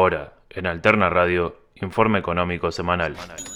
Ahora, en Alterna Radio, Informe Económico Semanal.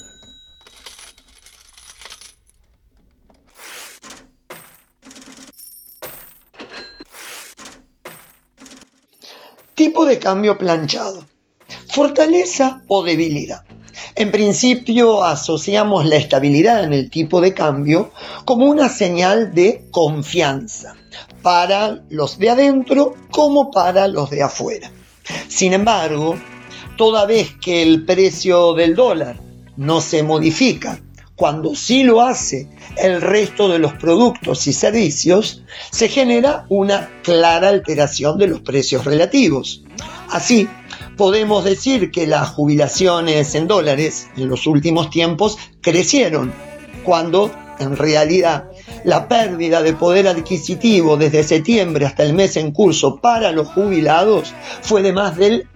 Tipo de cambio planchado. Fortaleza o debilidad. En principio asociamos la estabilidad en el tipo de cambio como una señal de confianza para los de adentro como para los de afuera. Sin embargo, toda vez que el precio del dólar no se modifica, cuando sí lo hace el resto de los productos y servicios, se genera una clara alteración de los precios relativos. Así, podemos decir que las jubilaciones en dólares en los últimos tiempos crecieron, cuando en realidad la pérdida de poder adquisitivo desde septiembre hasta el mes en curso para los jubilados fue de más del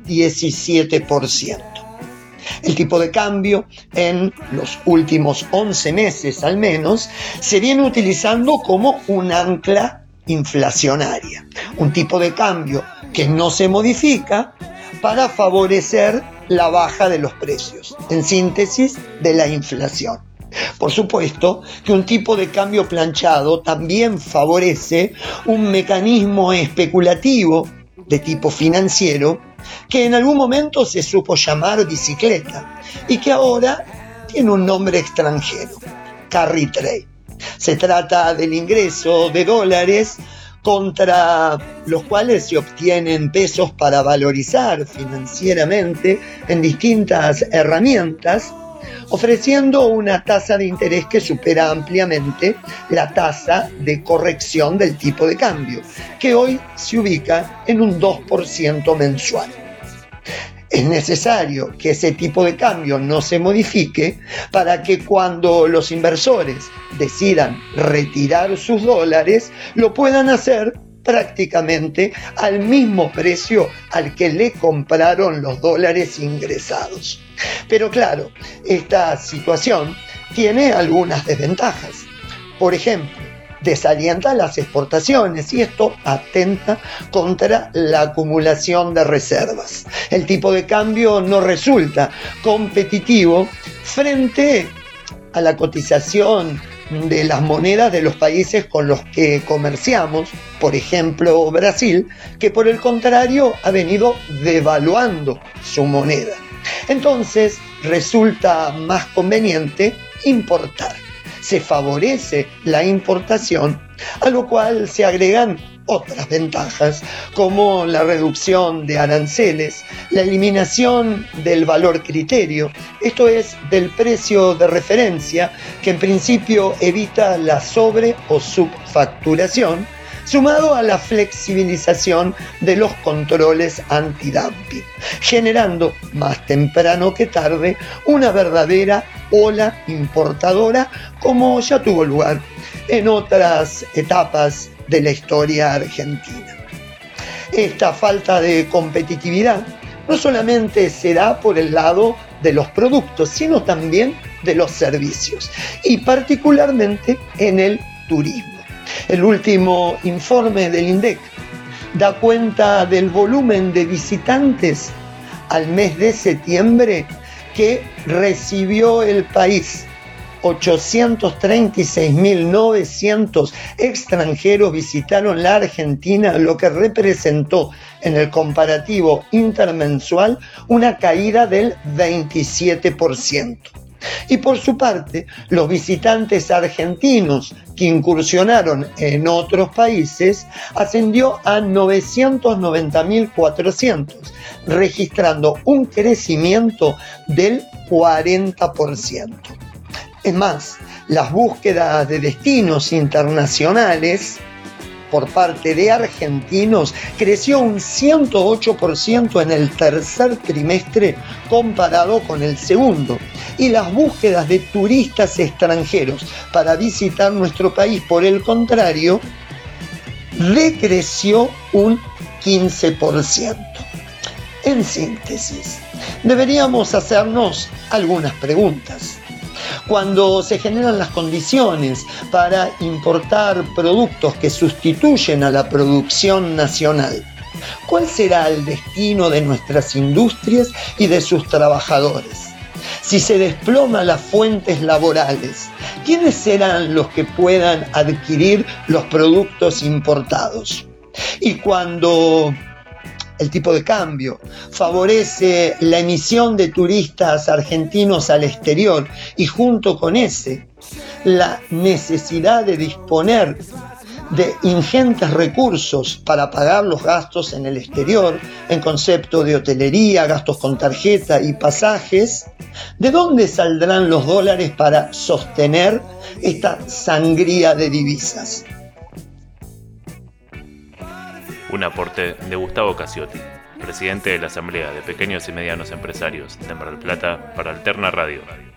17%. El tipo de cambio en los últimos 11 meses al menos se viene utilizando como un ancla inflacionaria, un tipo de cambio que no se modifica para favorecer la baja de los precios, en síntesis, de la inflación. Por supuesto que un tipo de cambio planchado también favorece un mecanismo especulativo de tipo financiero que en algún momento se supo llamar bicicleta y que ahora tiene un nombre extranjero, carry trade. Se trata del ingreso de dólares contra los cuales se obtienen pesos para valorizar financieramente en distintas herramientas, ofreciendo una tasa de interés que supera ampliamente la tasa de corrección del tipo de cambio, que hoy se ubica en un 2% mensual. Es necesario que ese tipo de cambio no se modifique para que cuando los inversores decidan retirar sus dólares, lo puedan hacer prácticamente al mismo precio al que le compraron los dólares ingresados. Pero claro, esta situación tiene algunas desventajas. Por ejemplo, desalienta las exportaciones y esto atenta contra la acumulación de reservas. El tipo de cambio no resulta competitivo frente a la cotización de las monedas de los países con los que comerciamos, por ejemplo Brasil, que por el contrario ha venido devaluando su moneda. Entonces resulta más conveniente importar. Se favorece la importación, a lo cual se agregan otras ventajas como la reducción de aranceles, la eliminación del valor criterio, esto es, del precio de referencia, que en principio evita la sobre o subfacturación, sumado a la flexibilización de los controles antidumping, generando más temprano que tarde una verdadera ola importadora como ya tuvo lugar en otras etapas de la historia argentina. Esta falta de competitividad no solamente se da por el lado de los productos, sino también de los servicios, y particularmente en el turismo. El último informe del INDEC da cuenta del volumen de visitantes al mes de septiembre que recibió el país. 836.900 extranjeros visitaron la Argentina, lo que representó en el comparativo intermensual una caída del 27%. Y por su parte, los visitantes argentinos que incursionaron en otros países ascendió a 990.400, registrando un crecimiento del 40%. Es más, las búsquedas de destinos internacionales por parte de argentinos creció un 108% en el tercer trimestre comparado con el segundo, y las búsquedas de turistas extranjeros para visitar nuestro país, por el contrario, decreció un 15%. En síntesis, deberíamos hacernos algunas preguntas. Cuando se generan las condiciones para importar productos que sustituyen a la producción nacional, ¿Cuál será el destino de nuestras industrias y de sus trabajadores? Si se desploman las fuentes laborales, ¿quiénes serán los que puedan adquirir los productos importados? Y cuando el tipo de cambio favorece la emisión de turistas argentinos al exterior y junto con ese, la necesidad de disponer de ingentes recursos para pagar los gastos en el exterior, en concepto de hotelería, gastos con tarjeta y pasajes, ¿de dónde saldrán los dólares para sostener esta sangría de divisas? Un aporte de Gustavo Casiotti, presidente de la Asamblea de Pequeños y Medianos Empresarios de Mar del Plata para Alterna Radio.